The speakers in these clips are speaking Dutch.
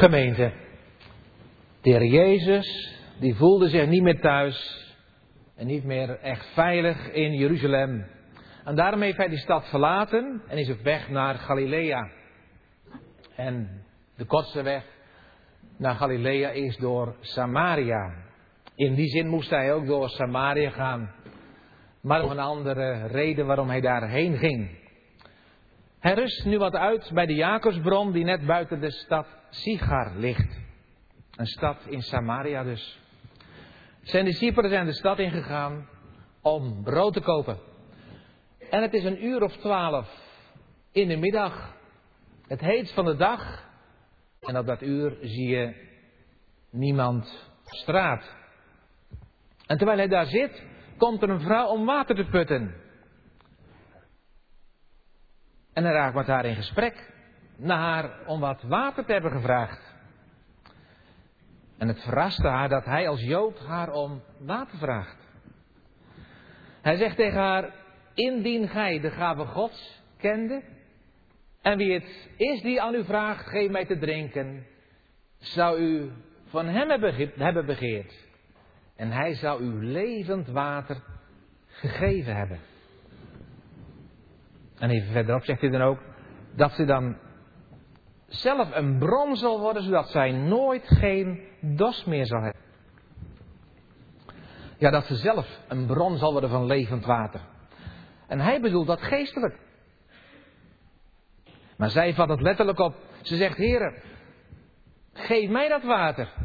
Gemeente, de Heer Jezus, die voelde zich niet meer thuis en niet meer echt veilig in Jeruzalem. En daarom heeft hij die stad verlaten en is op weg naar Galilea. En de kortste weg naar Galilea is door Samaria. In die zin moest hij ook door Samaria gaan. Maar om een andere reden waarom hij daarheen ging. Hij rust nu wat uit bij de Jacobsbron die net buiten de stad Sichar ligt. Een stad in Samaria dus. Zijn discipelen zijn de stad ingegaan om brood te kopen. En het is 12:00 in de middag. Het heetst van de dag. En op dat uur zie je niemand op straat. En terwijl hij daar zit, komt er een vrouw om water te putten. En hij raakt met haar in gesprek. Naar haar om wat water te hebben gevraagd. En het verraste haar dat hij als Jood haar om water vraagt. Hij zegt tegen haar: indien gij de gave Gods kende, en wie het is die aan u vraagt, geef mij te drinken, zou u van hem hebben begeerd. En hij zou u levend water gegeven hebben. En even verderop zegt hij dan ook dat ze dan zelf een bron zal worden, zodat zij nooit geen dorst meer zal hebben. Ja, dat ze zelf een bron zal worden van levend water. En hij bedoelt dat geestelijk. Maar zij vat het letterlijk op. Ze zegt: Heere, geef mij dat water.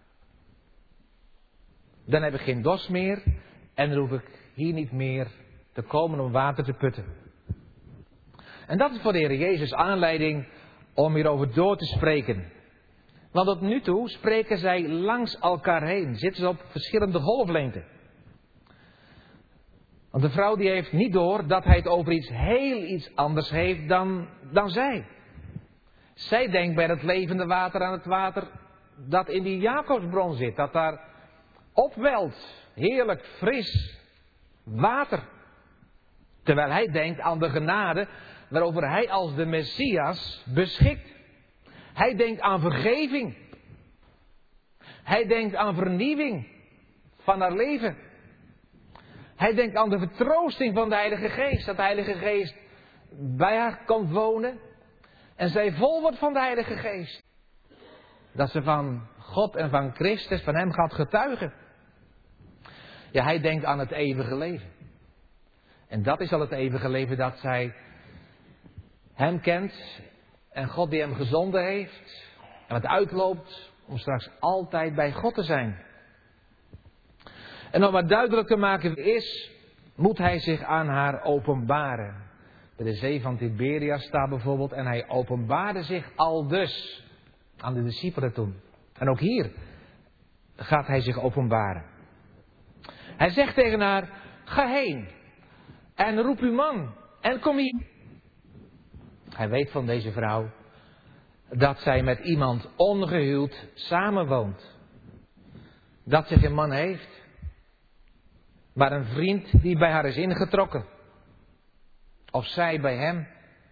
Dan heb ik geen dorst meer en dan hoef ik hier niet meer te komen om water te putten. En dat is voor de Heer Jezus aanleiding om hierover door te spreken. Want tot nu toe spreken zij langs elkaar heen. Zitten ze op verschillende golflengten. Want de vrouw die heeft niet door dat hij het over iets anders heeft dan zij. Zij denkt bij het levende water aan het water dat in die Jacobsbron zit. Dat daar opwelt. Heerlijk, fris water. Terwijl hij denkt aan de genade waarover hij als de Messias beschikt. Hij denkt aan vergeving. Hij denkt aan vernieuwing van haar leven. Hij denkt aan de vertroosting van de Heilige Geest. Dat de Heilige Geest bij haar komt wonen. En zij vol wordt van de Heilige Geest. Dat ze van God en van Christus, van hem gaat getuigen. Ja, hij denkt aan het eeuwige leven. En dat is al het eeuwige leven, dat zij hem kent en God die hem gezonden heeft. En het uitloopt om straks altijd bij God te zijn. En om wat duidelijk te maken is, moet hij zich aan haar openbaren. Bij de zee van Tiberias staat bijvoorbeeld: en hij openbaarde zich aldus aan de discipelen toen. En ook hier gaat hij zich openbaren. Hij zegt tegen haar: ga heen en roep uw man en kom hier. Hij weet van deze vrouw dat zij met iemand ongehuwd samenwoont. Dat ze geen man heeft, maar een vriend die bij haar is ingetrokken. Of zij bij hem.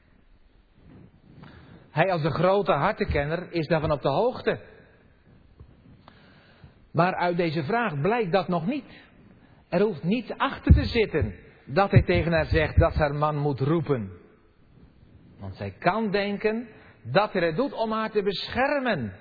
Hij als de grote hartenkenner is daarvan op de hoogte. Maar uit deze vraag blijkt dat nog niet. Er hoeft niet achter te zitten dat hij tegen haar zegt dat ze haar man moet roepen. Want zij kan denken dat hij het doet om haar te beschermen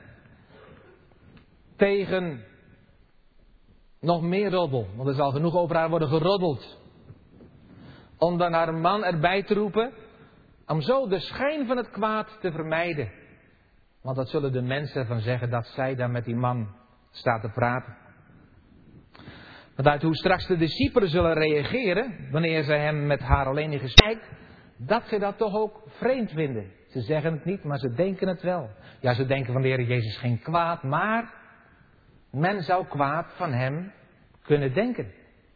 tegen nog meer roddel. Want er zal genoeg over haar worden geroddeld. Om dan haar man erbij te roepen, om zo de schijn van het kwaad te vermijden. Want dat zullen de mensen van zeggen dat zij dan met die man staat te praten. Want uit hoe straks de discipelen zullen reageren, wanneer zij hem met haar alleen in gesprek, dat ze dat toch ook vreemd vinden. Ze zeggen het niet, maar ze denken het wel. Ja, ze denken van de Heer Jezus geen kwaad, maar men zou kwaad van hem kunnen denken.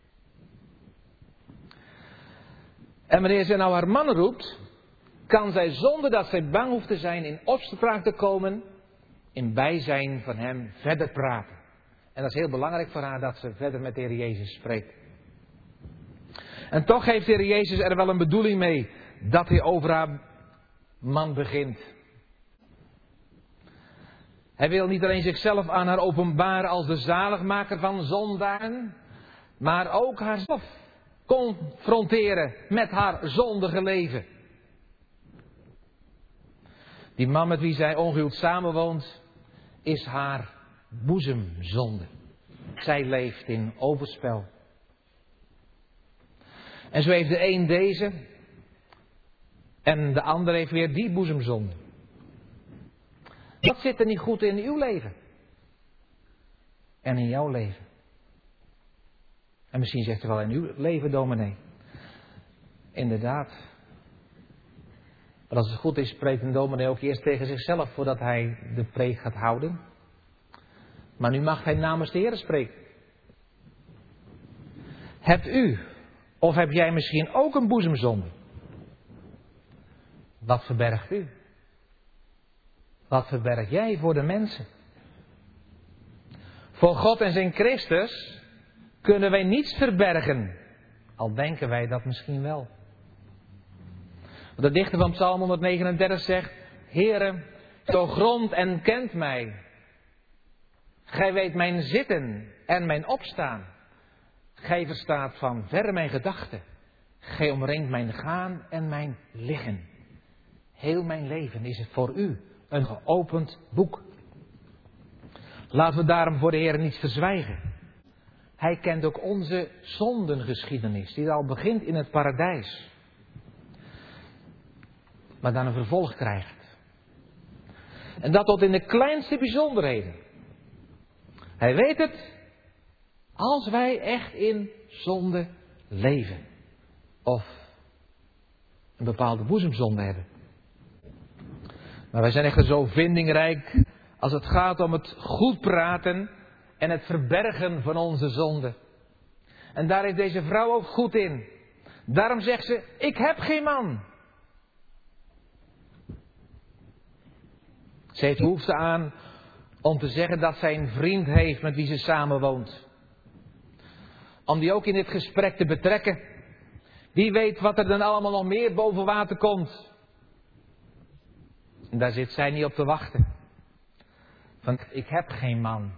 En wanneer zij nou haar man roept, kan zij zonder dat zij bang hoeft te zijn in opspraak te komen, in bijzijn van hem verder praten. En dat is heel belangrijk voor haar, dat ze verder met de Heer Jezus spreekt. En toch heeft de Heer Jezus er wel een bedoeling mee dat hij over haar man begint. Hij wil niet alleen zichzelf aan haar openbaren als de zaligmaker van zondaren, maar ook haarzelf confronteren met haar zondige leven. Die man met wie zij ongehuwd samenwoont, is haar boezemzonde. Zij leeft in overspel. En zo heeft de een deze en de ander heeft weer die boezemzonde. Wat zit er niet goed in uw leven? En in jouw leven? En misschien zegt u wel in uw leven, dominee. Inderdaad. Maar als het goed is, spreekt een dominee ook eerst tegen zichzelf voordat hij de preek gaat houden. Maar nu mag hij namens de Heer spreken. Hebt u, of heb jij misschien ook een boezemzonde? Wat verbergt u? Wat verberg jij voor de mensen? Voor God en zijn Christus kunnen wij niets verbergen. Al denken wij dat misschien wel. De dichter van Psalm 139 zegt: Heere, doorgrondt en kent mij. Gij weet mijn zitten en mijn opstaan. Gij verstaat van verre mijn gedachten. Gij omringt mijn gaan en mijn liggen. Heel mijn leven is het voor u een geopend boek. Laten we daarom voor de Heer niets verzwijgen. Hij kent ook onze zondengeschiedenis, die al begint in het paradijs. Maar dan een vervolg krijgt. En dat tot in de kleinste bijzonderheden. Hij weet het als wij echt in zonde leven. Of een bepaalde boezemzonde hebben. Maar wij zijn echt zo vindingrijk als het gaat om het goed praten en het verbergen van onze zonde. En daar is deze vrouw ook goed in. Daarom zegt ze: ik heb geen man. Ze heeft behoefte aan om te zeggen dat zij een vriend heeft met wie ze samenwoont. Om die ook in dit gesprek te betrekken. Wie weet wat er dan allemaal nog meer boven water komt. En daar zit zij niet op te wachten. Want ik heb geen man.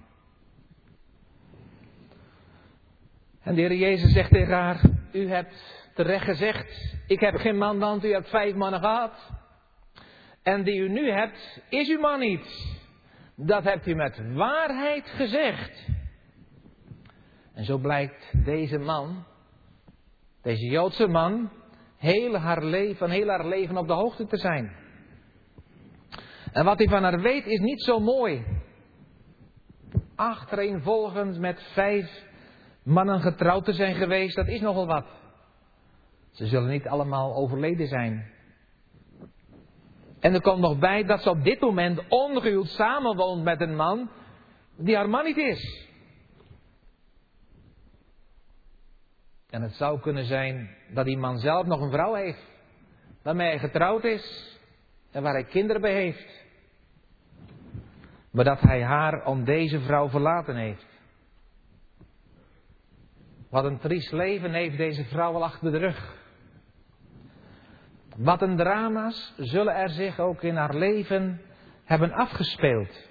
En de Heer Jezus zegt tegen haar: u hebt terecht gezegd, ik heb geen man, want u hebt 5 mannen gehad. En die u nu hebt, is uw man niet. Dat hebt u met waarheid gezegd. En zo blijkt deze man, deze Joodse man, heel haar leven op de hoogte te zijn. En wat hij van haar weet is niet zo mooi. Achtereenvolgens met 5 mannen getrouwd te zijn geweest, dat is nogal wat. Ze zullen niet allemaal overleden zijn. En er komt nog bij dat ze op dit moment ongehuwd samenwoont met een man die haar man niet is. En het zou kunnen zijn dat die man zelf nog een vrouw heeft, waarmee hij getrouwd is en waar hij kinderen bij heeft. Maar dat hij haar om deze vrouw verlaten heeft. Wat een triest leven heeft deze vrouw al achter de rug. Wat een drama's zullen er zich ook in haar leven hebben afgespeeld.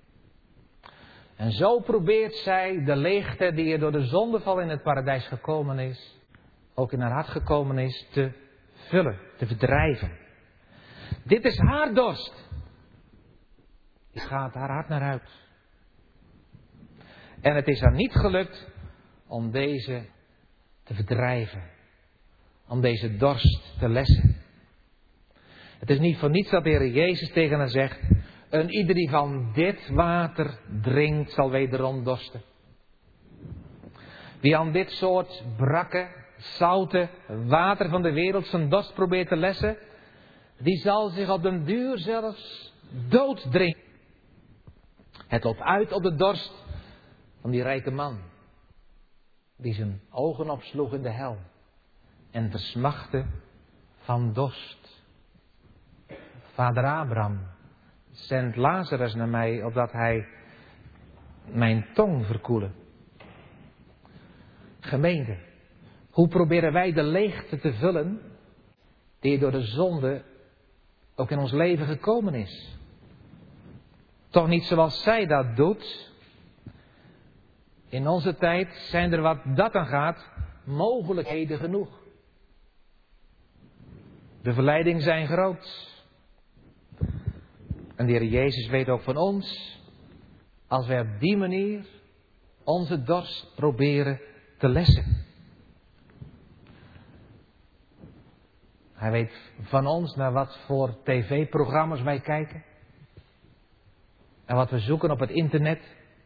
En zo probeert zij de leegte die er door de zondeval in het paradijs gekomen is, ook in haar hart gekomen is, te vullen, te verdrijven. Dit is haar dorst. Die gaat haar hart naar uit. En het is haar niet gelukt om deze te verdrijven. Om deze dorst te lessen. Het is niet voor niets dat de Heer Jezus tegen haar zegt: een ieder die van dit water drinkt, zal wederom dorsten. Wie aan dit soort brakke, zoute water van de wereld zijn dorst probeert te lessen, die zal zich op den duur zelfs dood drinken. Het loopt uit op de dorst van die rijke man, die zijn ogen opsloeg in de hel en versmachtte van dorst. Vader Abraham, zend Lazarus naar mij, opdat hij mijn tong verkoelen. Gemeente, hoe proberen wij de leegte te vullen die door de zonde ook in ons leven gekomen is? Toch niet zoals zij dat doet. In onze tijd zijn er wat dat aan gaat mogelijkheden genoeg. De verleidingen zijn groot. En de Heer Jezus weet ook van ons, als wij op die manier onze dorst proberen te lessen. Hij weet van ons naar wat voor tv-programma's wij kijken. En wat we zoeken op het internet.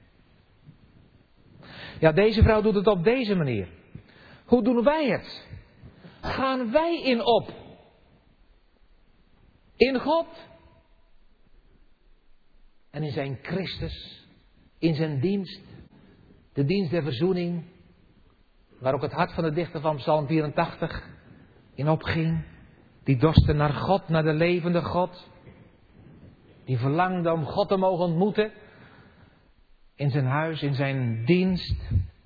Ja, deze vrouw doet het op deze manier. Hoe doen wij het? Gaan wij in op? In God. En in zijn Christus. In zijn dienst. De dienst der verzoening. Waar ook het hart van de dichter van Psalm 84 in opging. Die dorste naar God, naar de levende God. Die verlangde om God te mogen ontmoeten. In zijn huis, in zijn dienst.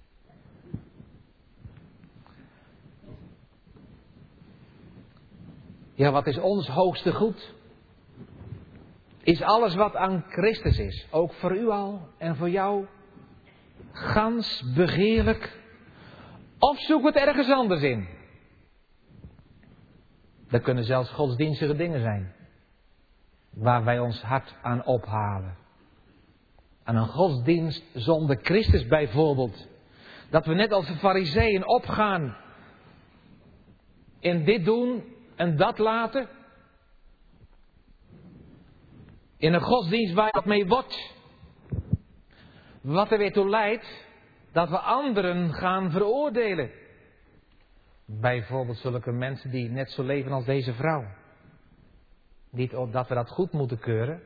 Ja, wat is ons hoogste goed? Is alles wat aan Christus is. Ook voor u al en voor jou. Gans begeerlijk. Of zoek het ergens anders in. Dat kunnen zelfs godsdienstige dingen zijn. Waar wij ons hart aan ophalen. Aan een godsdienst zonder Christus bijvoorbeeld. Dat we net als de Farizeeën opgaan. In dit doen en dat laten. In een godsdienst waar dat mee wordt. Wat er weer toe leidt dat we anderen gaan veroordelen. Bijvoorbeeld zulke mensen die net zo leven als deze vrouw. Niet dat we dat goed moeten keuren.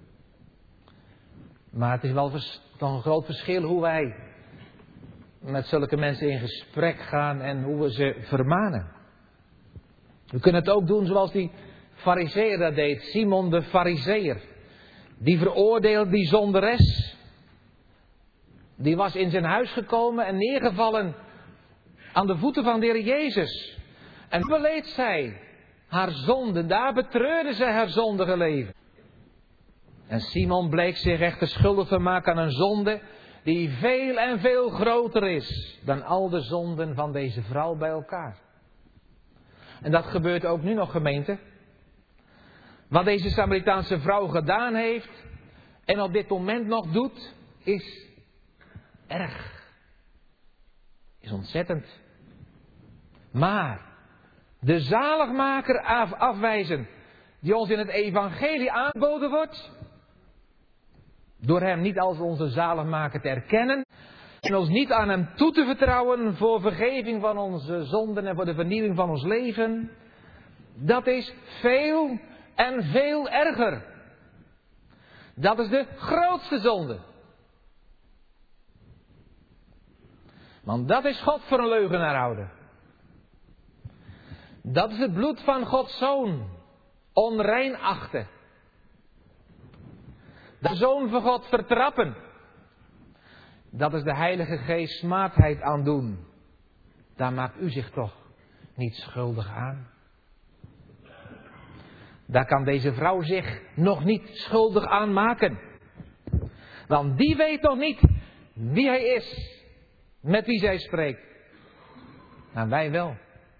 Maar het is wel toch een groot verschil hoe wij met zulke mensen in gesprek gaan en hoe we ze vermanen. We kunnen het ook doen zoals die Farizeeër dat deed. Simon de Farizeeër. Die veroordeelde die zonderes. Die was in zijn huis gekomen en neergevallen aan de voeten van de Heer Jezus. En beleed zij haar zonde. Daar betreurde zij haar zondige leven. En Simon bleek zich echter schuldig te maken aan een zonde die veel en veel groter is dan al de zonden van deze vrouw bij elkaar. En dat gebeurt ook nu nog, gemeente. Wat deze Samaritaanse vrouw gedaan heeft en op dit moment nog doet, is erg. Is ontzettend. Maar de zaligmaker afwijzen die ons in het evangelie aangeboden wordt, door hem niet als onze zaligmaker te erkennen en ons niet aan hem toe te vertrouwen voor vergeving van onze zonden en voor de vernieuwing van ons leven, dat is veel en veel erger. Dat is de grootste zonde. Want dat is God voor een leugenaar houden. Dat is het bloed van Gods Zoon onrein achten. De Zoon van God vertrappen. Dat is de Heilige Geest smaadheid aandoen. Daar maakt u zich toch niet schuldig aan. Daar kan deze vrouw zich nog niet schuldig aan maken. Want die weet nog niet wie hij is. Met wie zij spreekt. Maar wij wel.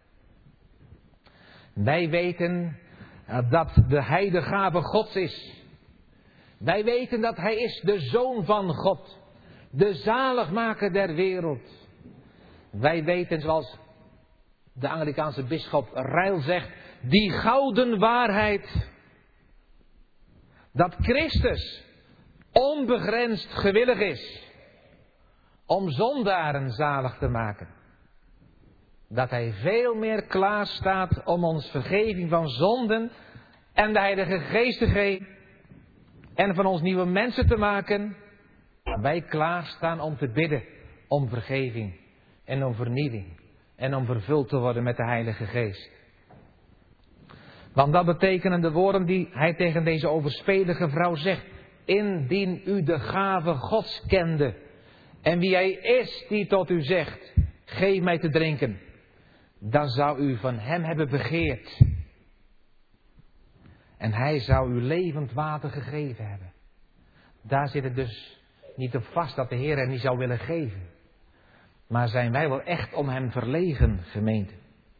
Wij weten dat hij de gave Gods is. Wij weten dat hij is de Zoon van God. De zaligmaker der wereld. Wij weten, zoals de Anglikaanse bisschop Ryle zegt, die gouden waarheid. Dat Christus onbegrensd gewillig is om zondaren zalig te maken. Dat hij veel meer klaar staat om ons vergeving van zonden en de Heilige Geest te geven en van ons nieuwe mensen te maken. Wij klaarstaan om te bidden om vergeving en om vernieuwing en om vervuld te worden met de Heilige Geest. Want dat betekenen de woorden die hij tegen deze overspelige vrouw zegt. Indien u de gave Gods kende en wie hij is die tot u zegt, geef mij te drinken, dan zou u van hem hebben begeerd. En hij zou u levend water gegeven hebben. Daar zit het dus niet op vast dat de Heer hem niet zou willen geven. Maar zijn wij wel echt om hem verlegen, gemeente?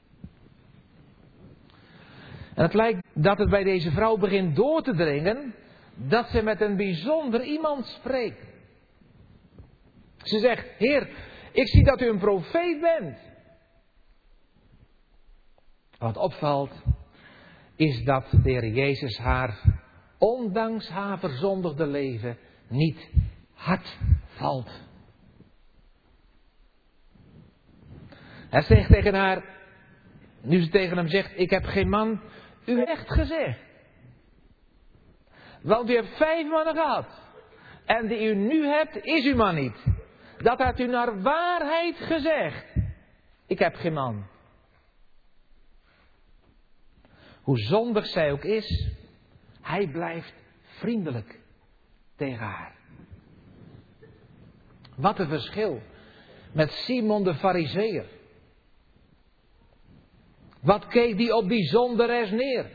En het lijkt dat het bij deze vrouw begint door te dringen dat ze met een bijzonder iemand spreekt. Ze zegt, Heer, ik zie dat u een profeet bent. Wat opvalt is dat de Heer Jezus haar, ondanks haar verzondigde leven, niet hard valt. Hij zegt tegen haar, nu ze tegen hem zegt, ik heb geen man, u hebt echt gezegd. Want u hebt 5 mannen gehad. En die u nu hebt, is uw man niet. Dat had u naar waarheid gezegd. Ik heb geen man. Hoe zondig zij ook is, hij blijft vriendelijk tegen haar. Wat een verschil met Simon de Farizeeër. Wat keek die op die zonderes neer?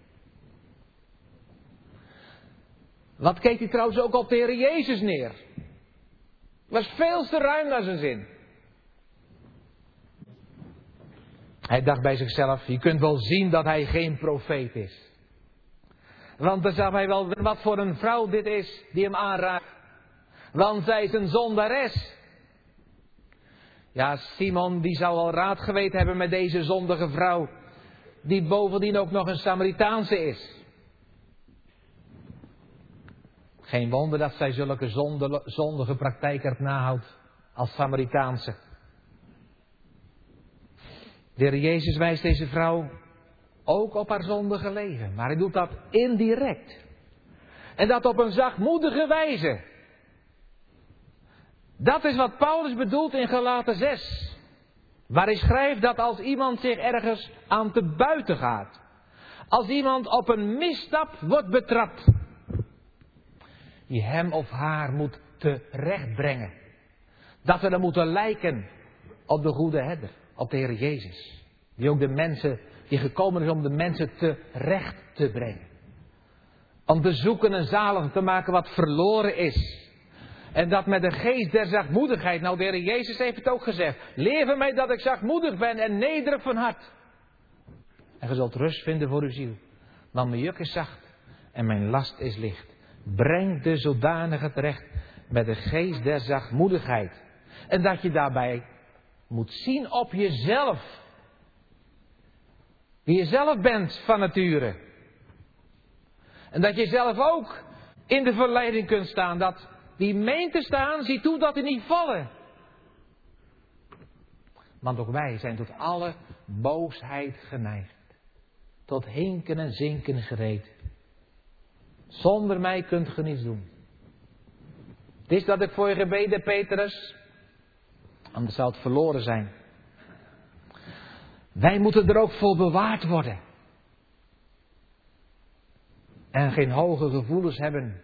Wat keek hij trouwens ook op de Heer Jezus neer? Was veel te ruim naar zijn zin. Hij dacht bij zichzelf, je kunt wel zien dat hij geen profeet is. Want dan zag hij wel wat voor een vrouw dit is die hem aanraakt. Want zij is een zondares. Ja, Simon die zou al raad geweten hebben met deze zondige vrouw. Die bovendien ook nog een Samaritaanse is. Geen wonder dat zij zulke zondige praktijken nahoudt als Samaritaanse. De Heer Jezus wijst deze vrouw ook op haar zondige leven. Maar hij doet dat indirect. En dat op een zachtmoedige wijze. Dat is wat Paulus bedoelt in Galaten 6. Waar hij schrijft dat als iemand zich ergens aan te buiten gaat. Als iemand op een misstap wordt betrapt. Die hem of haar moet terechtbrengen. Dat we dan moeten lijken op de goede herder. Op de Heer Jezus. Die ook de mensen, die gekomen is om de mensen terecht te brengen. Om te zoeken en zalig te maken wat verloren is. En dat met een geest der zachtmoedigheid. Nou, de Heer Jezus heeft het ook gezegd. Leer van mij dat ik zachtmoedig ben en nederig van hart. En je zult rust vinden voor uw ziel. Want mijn juk is zacht en mijn last is licht. Breng de zodanige terecht met de geest der zachtmoedigheid. En dat je daarbij moet zien op jezelf. Wie je zelf bent van nature. En dat je zelf ook in de verleiding kunt staan. Dat wie meent te staan, ziet toe dat hij niet vallen. Want ook wij zijn tot alle boosheid geneigd. Tot hinken en zinken gereed. Zonder mij kunt ge niets doen. Het is dat ik voor je gebeden, Petrus. Anders zou het verloren zijn. Wij moeten er ook voor bewaard worden. En geen hoge gevoelens hebben.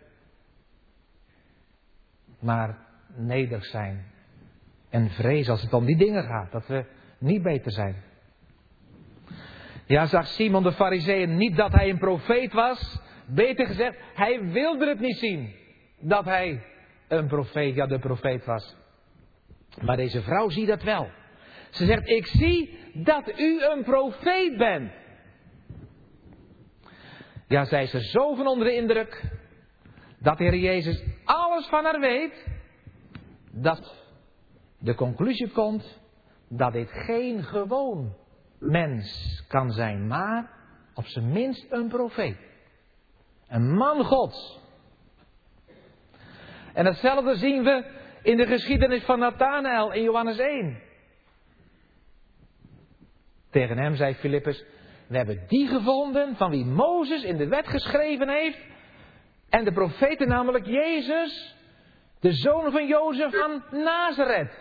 Maar nederig zijn. En vrees als het om die dingen gaat. Dat we niet beter zijn. Ja, zag Simon de Farizeeër niet dat hij een profeet was. Beter gezegd, hij wilde het niet zien. Dat hij een profeet, ja de profeet was. Maar deze vrouw ziet dat wel. Ze zegt, ik zie dat u een profeet bent. Ja, zij is er zo van onder de indruk. Dat de Heer Jezus alles van haar weet. Dat de conclusie komt. Dat dit geen gewoon mens kan zijn. Maar op zijn minst een profeet. Een man Gods. En hetzelfde zien we in de geschiedenis van Nathanael in Johannes 1. Tegen hem zei Filippus, we hebben die gevonden van wie Mozes in de wet geschreven heeft. En de profeten, namelijk Jezus, de zoon van Jozef van Nazareth.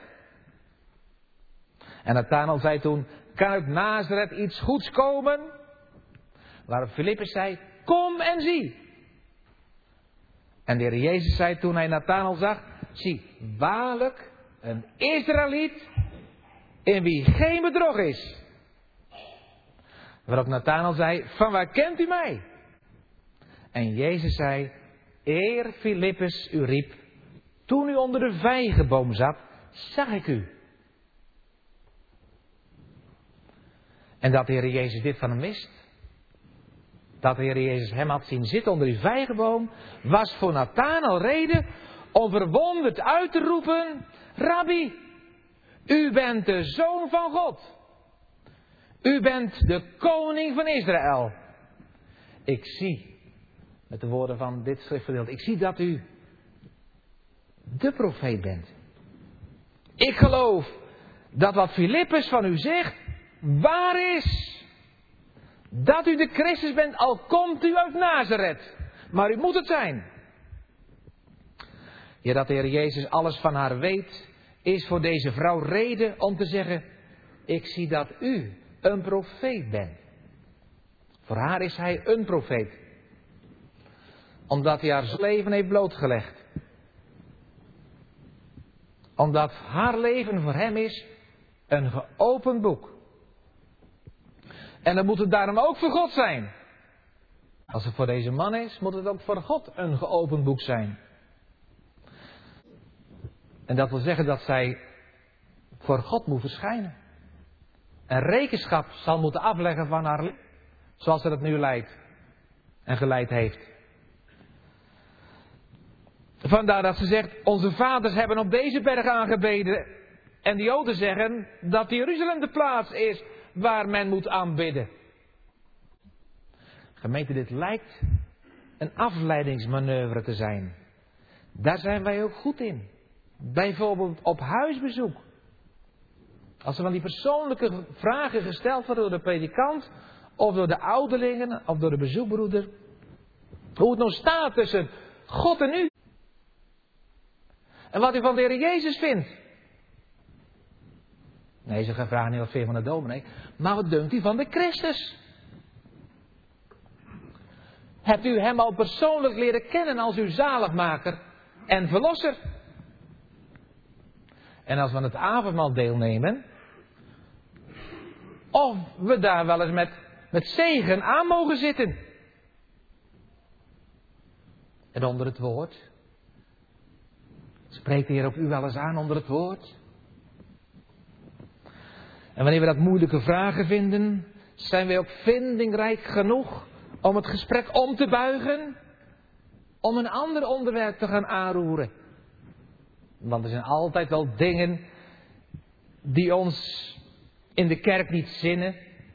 En Nathanael zei toen, kan uit Nazareth iets goeds komen? Waarop Filippus zei, kom en zie. En de Heer Jezus zei toen hij Nathanael zag, zie, waarlijk een Israëliet in wie geen bedrog is. Waarop Nathanael zei, van waar kent u mij? En Jezus zei, eer Filippus u riep, toen u onder de vijgenboom zat, zag ik u. En dat de Heer Jezus dit van hem wist, dat de Heer Jezus hem had zien zitten onder die vijgenboom, was voor Nathanael reden om verwonderd uit te roepen, Rabbi, u bent de Zoon van God. U bent de koning van Israël. Ik zie, met de woorden van dit schriftgedeelte, ik zie dat u de profeet bent. Ik geloof dat wat Filippus van u zegt, waar is. Dat u de Christus bent, al komt u uit Nazareth. Maar u moet het zijn. Ja, dat de Heer Jezus alles van haar weet, is voor deze vrouw reden om te zeggen, ik zie dat u een profeet bent. Voor haar is hij een profeet. Omdat hij haar leven heeft blootgelegd. Omdat haar leven voor hem is een geopend boek. En dan moet het daarom ook voor God zijn. Als het voor deze man is, moet het ook voor God een geopend boek zijn. En dat wil zeggen dat zij voor God moet verschijnen. En rekenschap zal moeten afleggen van haar leven. Zoals ze dat nu leidt. En geleid heeft. Vandaar dat ze zegt, onze vaders hebben op deze berg aangebeden. En de Joden zeggen dat Jeruzalem de plaats is waar men moet aanbidden. Gemeente, dit lijkt een afleidingsmanoeuvre te zijn. Daar zijn wij ook goed in. Bijvoorbeeld op huisbezoek. Als er van die persoonlijke vragen gesteld worden door de predikant, of door de ouderlingen, of door de bezoekbroeder. Hoe het nog staat tussen God en u. En wat u van de Heer Jezus vindt. Nee, ze gaan vragen niet wat veel van de dominee. Maar wat dunkt u van de Christus? Hebt u hem al persoonlijk leren kennen als uw zaligmaker en verlosser? En als we aan het avondmaal deelnemen, of we daar wel eens met zegen aan mogen zitten. En onder het woord. Spreekt de Heer op u wel eens aan onder het woord? En wanneer we dat moeilijke vragen vinden, zijn wij ook vindingrijk genoeg om het gesprek om te buigen, om een ander onderwerp te gaan aanroeren. Want er zijn altijd wel dingen die ons in de kerk niet zinnen,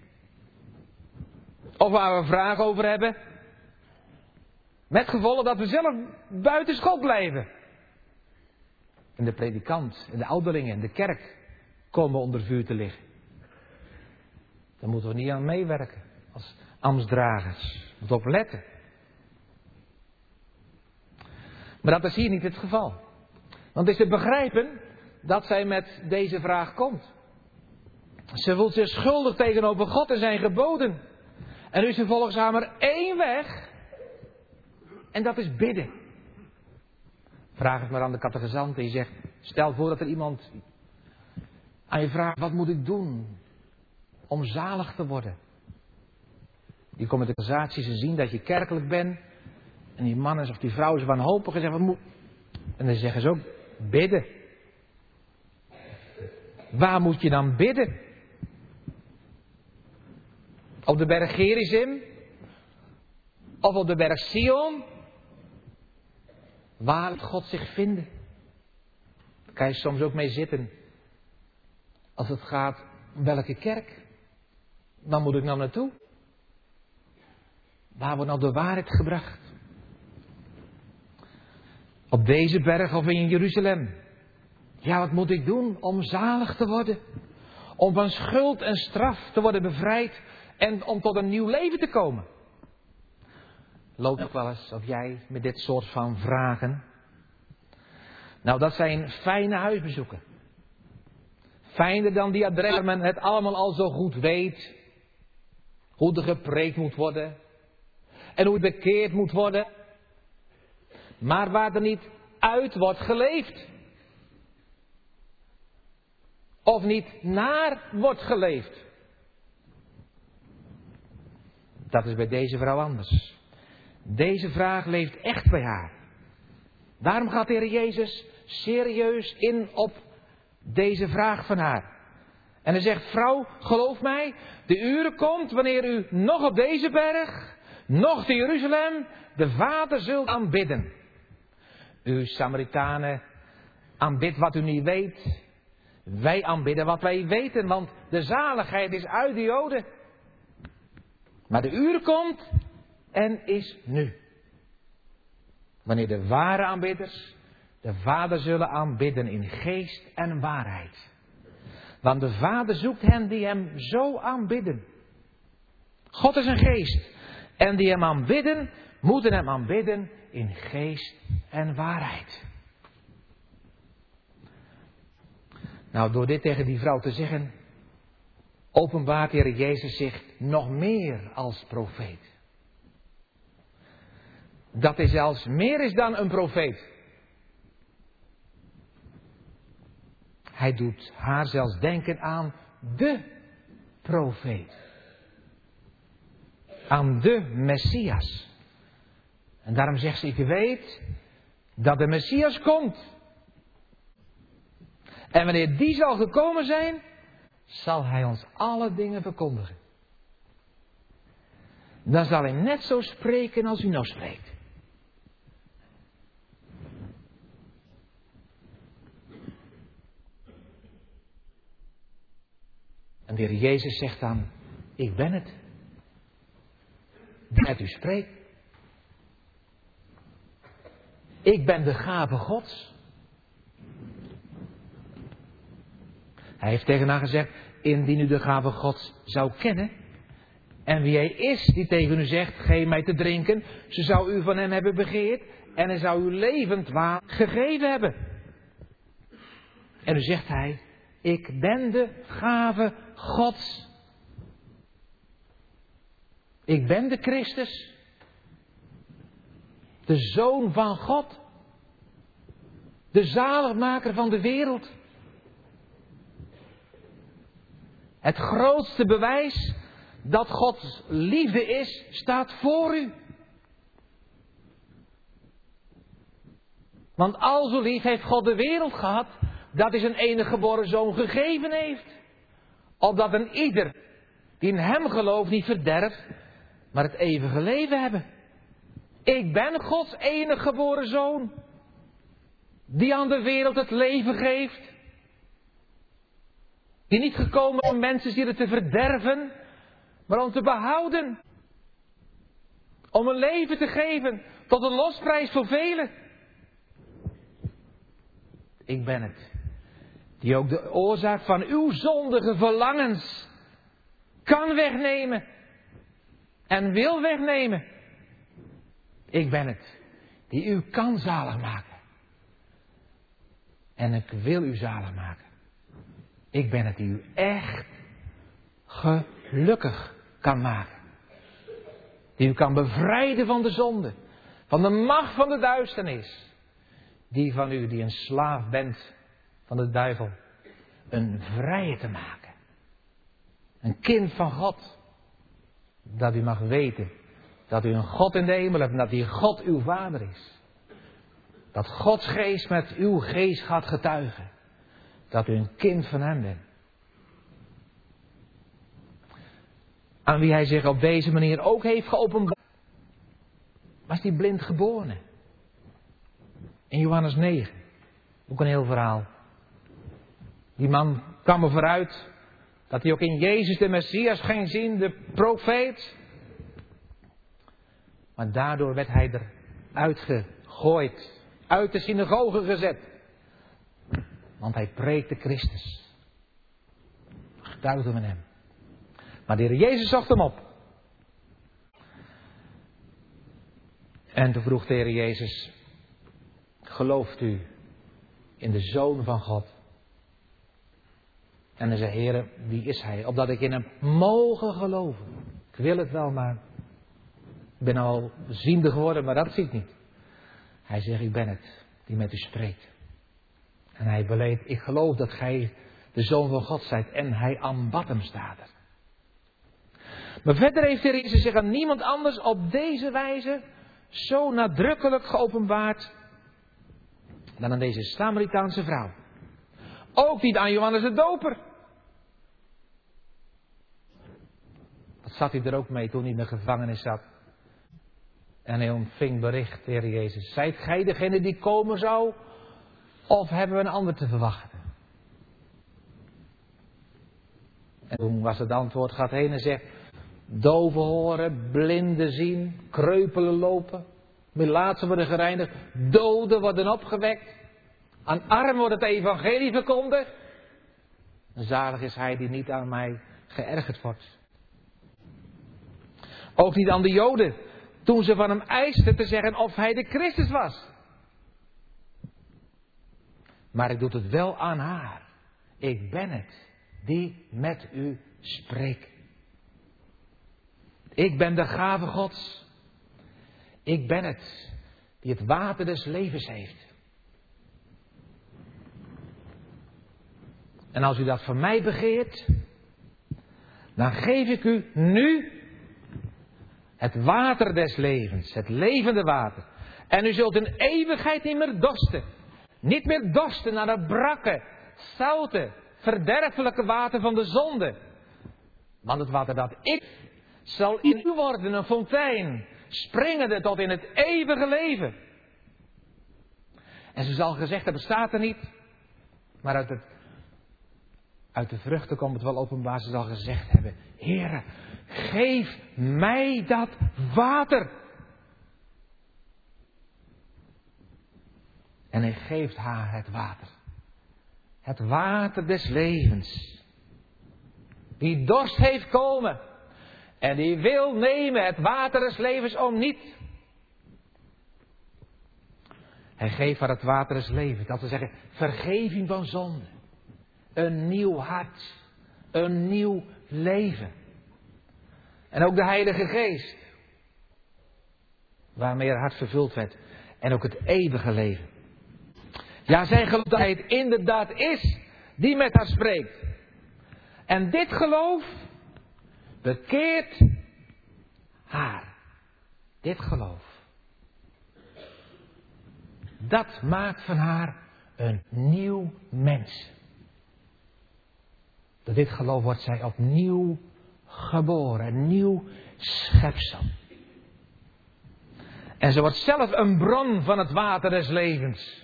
of waar we vragen over hebben, met gevolg dat we zelf buiten schot blijven. En de predikant en de ouderlingen en de kerk komen onder vuur te liggen. Daar moeten we niet aan meewerken als ambtsdragers. Moet op letten. Maar dat is hier niet het geval. Want het is te begrijpen dat zij met deze vraag komt. Ze voelt zich schuldig tegenover God en zijn geboden. En nu is er volgens haar maar één weg. En dat is bidden. Vraag het maar aan de catechizant die zegt, stel voor dat er iemand aan je vraagt, wat moet ik doen om zalig te worden? Die komt met de conversatie, ze zien dat je kerkelijk bent. En die man is of die vrouw is wanhopig en zegt, wat moet... En dan zeggen ze ook, bidden. Waar moet je dan bidden? Op de berg Gerizim? Of op de berg Sion? Waar moet God zich vinden? Daar kan je soms ook mee zitten. Als het gaat om welke kerk? Waar moet ik nou naartoe? Waar wordt nou de waarheid gebracht? Op deze berg of in Jeruzalem? Ja, wat moet ik doen om zalig te worden? Om van schuld en straf te worden bevrijd en om tot een nieuw leven te komen? Loopt ook wel eens of jij met dit soort van vragen? Nou, dat zijn fijne huisbezoeken. Fijner dan die adressen waar men het allemaal al zo goed weet. Hoe er gepreekt moet worden. En hoe het bekeerd moet worden. Maar waar er niet uit wordt geleefd. Of niet naar wordt geleefd. Dat is bij deze vrouw anders. Deze vraag leeft echt bij haar. Daarom gaat de Heer Jezus serieus in op deze vraag van haar. En hij zegt, vrouw, geloof mij, de uur komt wanneer u nog op deze berg, nog te Jeruzalem, de Vader zult aanbidden. U Samaritanen, aanbidt wat u niet weet. Wij aanbidden wat wij weten, want de zaligheid is uit de Joden. Maar de uur komt en is nu. Wanneer de ware aanbidders de Vader zullen aanbidden in geest en waarheid. Want de Vader zoekt hen die hem zo aanbidden. God is een geest. En die hem aanbidden, moeten hem aanbidden in geest en waarheid. Nou, door dit tegen die vrouw te zeggen, openbaart de Heer Jezus zich nog meer als profeet. Dat hij zelfs meer is dan een profeet. Hij doet haar zelfs denken aan de profeet. Aan de Messias. En daarom zegt ze, ik weet dat de Messias komt. En wanneer die zal gekomen zijn, zal hij ons alle dingen verkondigen. Dan zal hij net zo spreken als u nou spreekt. En de Heer Jezus zegt dan, ik ben het. Die met u spreekt. Ik ben de gave Gods. Hij heeft tegen haar gezegd, indien u de gave Gods zou kennen. En wie hij is die tegen u zegt, geef mij te drinken. Ze zou u van hem hebben begeerd. En hij zou u levend water gegeven hebben. En nu zegt hij, ik ben de gave Gods. Ik ben de Christus. De Zoon van God. De zaligmaker van de wereld. Het grootste bewijs dat Gods liefde is, staat voor u. Want al zo lief heeft God de wereld gehad, dat hij zijn enige geboren zoon gegeven heeft. Opdat een ieder die in hem gelooft niet verderft, maar het eeuwige leven hebben. Ik ben Gods enige geboren zoon. Die aan de wereld het leven geeft. Die niet gekomen om mensen die het te verderven, maar om te behouden. Om een leven te geven tot een losprijs voor velen. Ik ben het. Die ook de oorzaak van uw zondige verlangens kan wegnemen. En wil wegnemen. Ik ben het. Die u kan zalig maken. En ik wil u zalig maken. Ik ben het die u echt gelukkig kan maken. Die u kan bevrijden van de zonde. Van de macht van de duisternis. Die van u die een slaaf bent van de duivel. Een vrije te maken. Een kind van God. Dat u mag weten dat u een God in de hemel hebt. En dat die God uw vader is. Dat Gods geest met uw geest gaat getuigen. Dat u een kind van hem bent. Aan wie hij zich op deze manier ook heeft geopenbaard. Was die blind geboren. In Johannes 9. Ook een heel verhaal. Die man kwam er vooruit. Dat hij ook in Jezus de Messias ging zien. De profeet. Maar daardoor werd hij eruit gegooid. Uit de synagoge gezet. Want hij preekte Christus. Getuigde men hem. Maar de Heer Jezus zocht hem op. En toen vroeg de Heer Jezus. Gelooft u in de Zoon van God? En hij zei, Heer, wie is hij? Opdat ik in hem mogen geloven. Ik wil het wel, maar ik ben al ziende geworden, maar dat zie ik niet. Hij zegt, ik ben het die met u spreekt. En hij beleed, ik geloof dat gij de Zoon van God zijt. En hij aanbad hem, staat er. Maar verder heeft de Heer Jezus zich aan niemand anders op deze wijze zo nadrukkelijk geopenbaard dan aan deze Samaritaanse vrouw. Ook niet aan Johannes de Doper. Wat zat hij er ook mee toen hij in de gevangenis zat? En hij ontving bericht, Heer Jezus. Zijt gij degene die komen zou? Of hebben we een ander te verwachten? En toen was het antwoord, gaat heen en zegt, doven horen, blinden zien, kreupelen lopen, melaatsen worden gereinigd, doden worden opgewekt, aan armen wordt het evangelie verkondigd. Zalig is hij die niet aan mij geërgerd wordt. Ook niet aan de Joden, toen ze van hem eisten te zeggen of hij de Christus was. Maar ik doe het wel aan haar. Ik ben het die met u spreekt. Ik ben de gave Gods. Ik ben het die het water des levens heeft. En als u dat van mij begeert, dan geef ik u nu het water des levens, het levende water. En u zult in eeuwigheid niet meer dorsten. Niet meer dorsten naar het brakke, zoute, verderfelijke water van de zonde. Want het water dat ik zal in u worden een fontein, springende tot in het eeuwige leven. En ze zal gezegd hebben, staat er niet, maar uit de vruchten komt het wel openbaar. Ze zal gezegd hebben, Heere, geef mij dat water. En hij geeft haar het water. Het water des levens. Die dorst heeft komen. En die wil nemen het water des levens om niet. Hij geeft haar het water des levens. Dat wil zeggen, vergeving van zonde. Een nieuw hart. Een nieuw leven. En ook de Heilige Geest. Waarmee haar hart vervuld werd. En ook het eeuwige leven. Ja, zij gelooft dat hij het inderdaad is die met haar spreekt. En dit geloof bekeert haar. Dit geloof. Dat maakt van haar een nieuw mens. Door dit geloof wordt zij opnieuw geboren. Een nieuw schepsel. En ze wordt zelf een bron van het water des levens.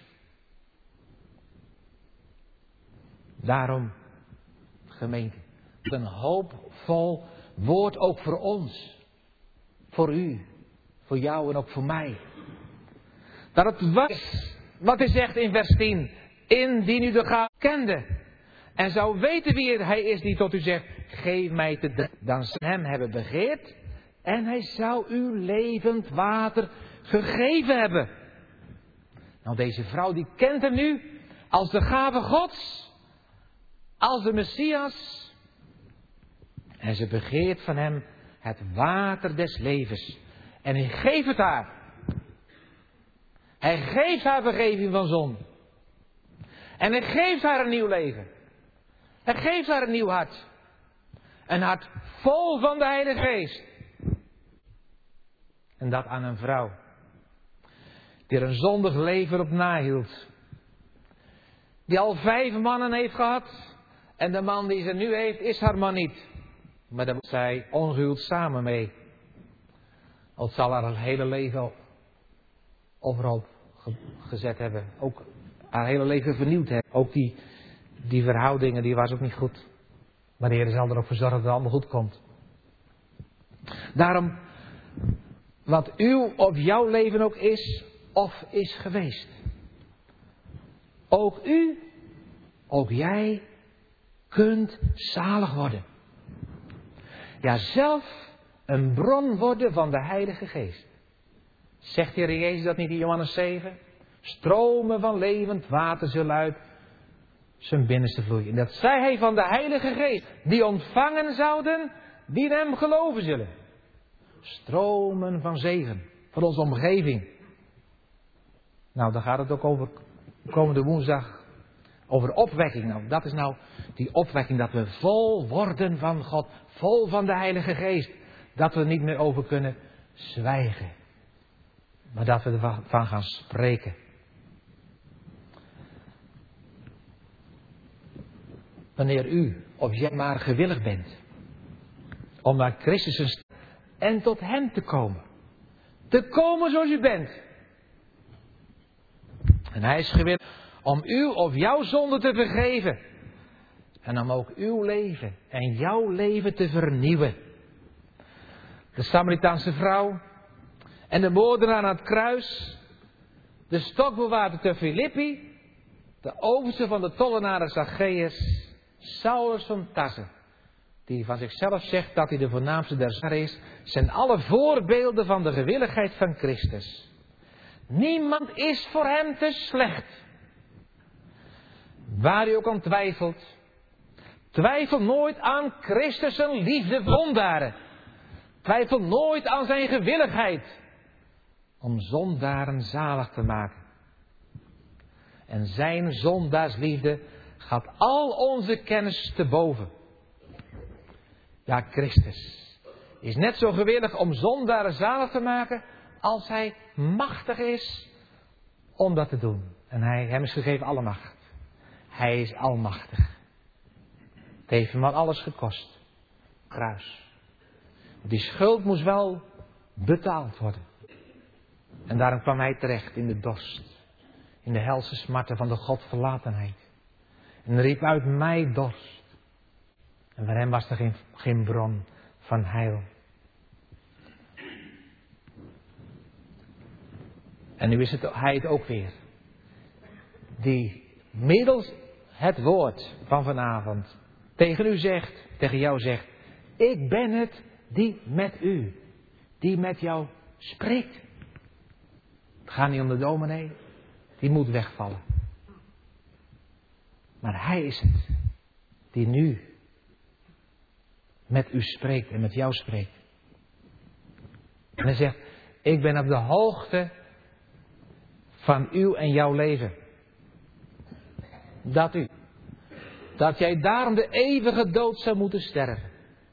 Daarom, gemeente, een hoopvol woord ook voor ons. Voor u, voor jou en ook voor mij. Dat het was wat hij zegt in vers 10. Indien u de gave kende en zou weten wie hij is die tot u zegt, geef mij te drinken. Dan zou hem hebben begeerd en hij zou u levend water gegeven hebben. Nou, deze vrouw die kent hem nu als de gave Gods. Als de Messias. En ze begeert van hem het water des levens. En hij geeft het haar. Hij geeft haar vergeving van zonde. En hij geeft haar een nieuw leven. Hij geeft haar een nieuw hart. Een hart vol van de Heilige Geest. En dat aan een vrouw. Die er een zondig leven op nahield. Die al 5 mannen heeft gehad. En de man die ze nu heeft, is haar man niet. Maar daar moet zij ongehuwd samen mee. Het zal haar hele leven overhoop gezet hebben. Ook haar hele leven vernieuwd hebben. Ook die verhoudingen, die was ook niet goed. Maar de Heer zal er ook voor zorgen dat het allemaal goed komt. Daarom, wat uw of jouw leven ook is, of is geweest. Ook u, ook jij, kunt zalig worden. Ja, zelf een bron worden van de Heilige Geest. Zegt de Heer Jezus dat niet in Johannes 7? Stromen van levend water zullen uit zijn binnenste vloeien. En dat zei hij van de Heilige Geest. Die ontvangen zouden, die in hem geloven zullen. Stromen van zegen. Van onze omgeving. Nou, daar gaat het ook over komende woensdag. Over opwekking. Nou, dat is nou die opwekking. Dat we vol worden van God. Vol van de Heilige Geest. Dat we er niet meer over kunnen zwijgen. Maar dat we ervan gaan spreken. wanneer u of jij maar gewillig bent om naar Christus en tot hem te komen. Te komen zoals u bent. En hij is gewillig om u of jouw zonde te vergeven. En om ook uw leven en jouw leven te vernieuwen. De Samaritaanse vrouw en de moordenaar aan het kruis. De stokbewaarder te Filippi. De overste van de tollenaren Zacchaeus. Saulus van Tarse. Die van zichzelf zegt dat hij de voornaamste der scharen is. Zijn alle voorbeelden van de gewilligheid van Christus. Niemand is voor hem te slecht. Waar u ook aan twijfelt. Twijfel nooit aan Christus zijn liefde voor zondaren. Twijfel nooit aan zijn gewilligheid. Om zondaren zalig te maken. En zijn zondaarsliefde gaat al onze kennis te boven. Ja, Christus is net zo gewillig om zondaren zalig te maken als hij machtig is om dat te doen. En hem is gegeven alle macht. Hij is almachtig. Het heeft hem al alles gekost. Kruis. Die schuld moest wel betaald worden. En daarom kwam hij terecht in de dorst. In de helse smarten van de Godverlatenheid. En riep uit mij dorst. En voor hem was er geen bron van heil. En nu is hij het ook weer. Die middels het woord van vanavond tegen u zegt, tegen jou zegt. Ik ben het die met u, die met jou spreekt. Het gaat niet om de dominee, die moet wegvallen. Maar hij is het die nu met u spreekt en met jou spreekt. En hij zegt, ik ben op de hoogte van uw en jouw leven. Dat jij daarom de eeuwige dood zou moeten sterven.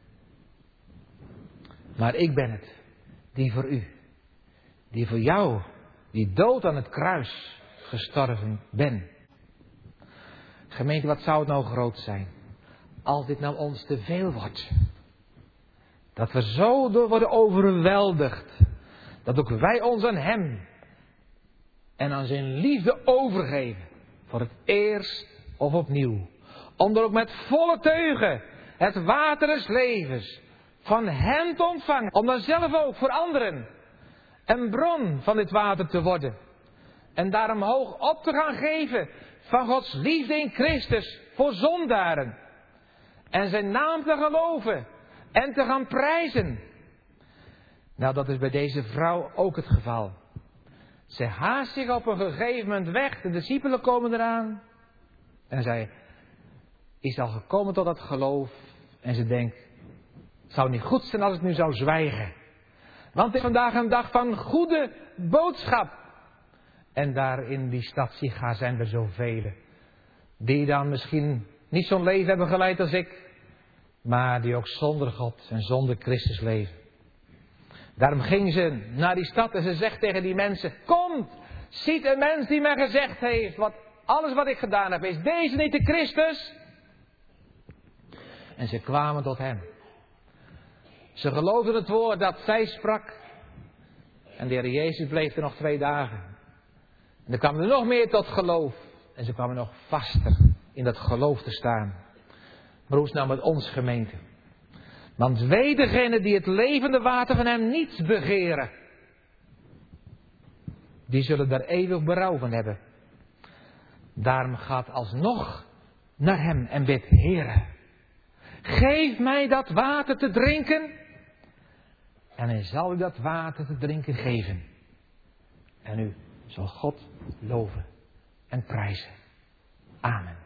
Maar ik ben het die voor u, die voor jou, die dood aan het kruis gestorven ben. Gemeente, wat zou het nou groot zijn als dit nou ons te veel wordt. Dat we zo door worden overweldigd. Dat ook wij ons aan hem en aan zijn liefde overgeven. Voor het eerst of opnieuw. Om er ook met volle teugen het water des levens van hem te ontvangen. Om dan zelf ook voor anderen een bron van dit water te worden. En daarom hoog op te gaan geven van Gods liefde in Christus voor zondaren. En zijn naam te geloven en te gaan prijzen. Nou, dat is bij deze vrouw ook het geval. Ze haast zich op een gegeven moment weg. De discipelen komen eraan. En zij is al gekomen tot dat geloof. En ze denkt, het zou niet goed zijn als ik nu zou zwijgen. Want het is vandaag een dag van goede boodschap. En daar in die stad Sicha zijn er zoveel. Die dan misschien niet zo'n leven hebben geleid als ik. Maar die ook zonder God en zonder Christus leven. Daarom ging ze naar die stad en ze zegt tegen die mensen. Komt, ziet een mens die mij gezegd heeft. Alles wat ik gedaan heb, is deze niet de Christus? En ze kwamen tot hem. Ze geloofden het woord dat zij sprak. En de Heer Jezus bleef er nog 2 dagen. En er kwamen er nog meer tot geloof. En ze kwamen nog vaster in dat geloof te staan. Maar hoe is het nou met ons, gemeente? Want wee degene die het levende water van hem niet begeren. Die zullen daar eeuwig berouw van hebben. Daarom gaat alsnog naar hem en bidt, Heere, geef mij dat water te drinken. En hij zal u dat water te drinken geven. En u zal God loven en prijzen. Amen.